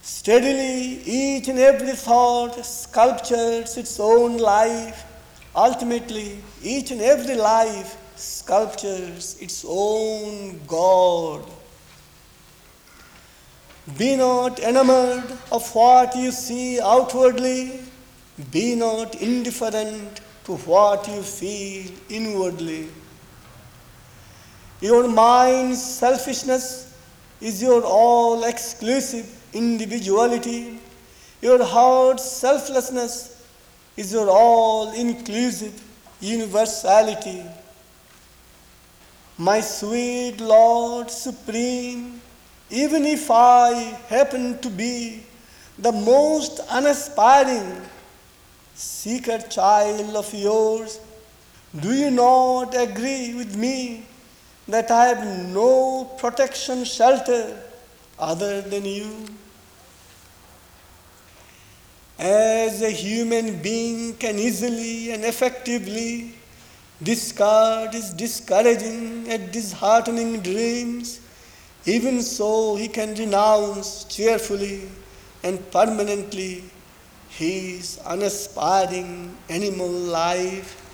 Steadily, each and every thought sculptures its own life. Ultimately, each and every life sculptures its own God. Be not enamored of what you see outwardly. Be not indifferent to what you feel inwardly. Your mind's selfishness is your all exclusive individuality. Your heart's selflessness is your all inclusive universality. My sweet Lord Supreme, even if I happen to be the most unaspiring seeker child of yours, do you not agree with me that I have no protection shelter other than you? As a human being can easily and effectively discard his discouraging and disheartening dreams, even so he can renounce cheerfully and permanently his unaspiring animal life.